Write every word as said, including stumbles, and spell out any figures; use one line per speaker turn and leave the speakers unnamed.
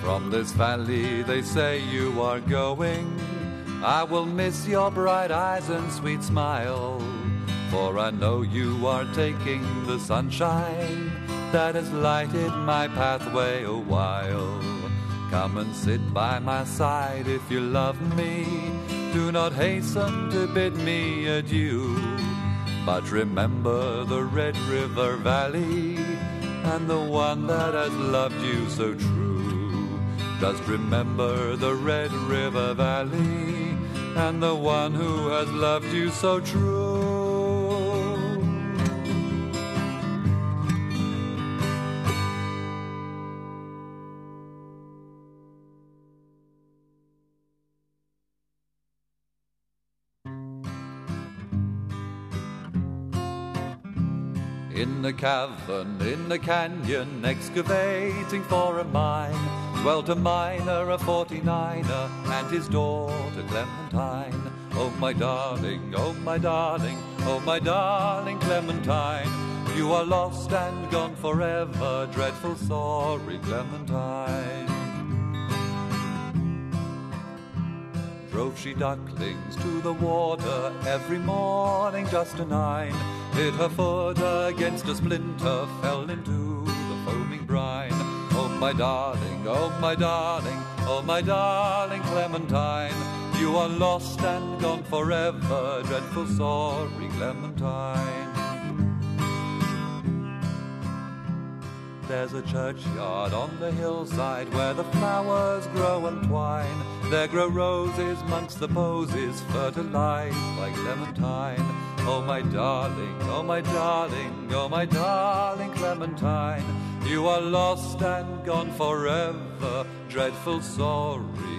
From this valley they say you are going. I will miss your bright eyes and sweet smile, for I know you are taking the sunshine that has lighted my pathway a while. Come and sit by my side if you love me. Do not hasten to bid me adieu, but remember the Red River Valley and the one that has loved you so true. Just remember the Red River Valley and the one who has loved you so true. In the cavern, in the canyon, excavating for a mine, dwelt a miner, a forty-niner, and his daughter Clementine. Oh my darling, oh my darling, oh my darling Clementine, you are lost and gone forever, dreadful sorry Clementine. Drove she ducklings to the water every morning just a nine, hit her foot against a splinter, fell into the foaming brine. Oh my darling, oh my darling, oh my darling Clementine, you are lost and gone forever, dreadful sorry Clementine. There's a churchyard on the hillside where the flowers grow and twine. There grow roses mongst the posies, fertilized by Clementine. Oh my darling, oh my darling, oh my darling Clementine, you are lost and gone forever, dreadful sorry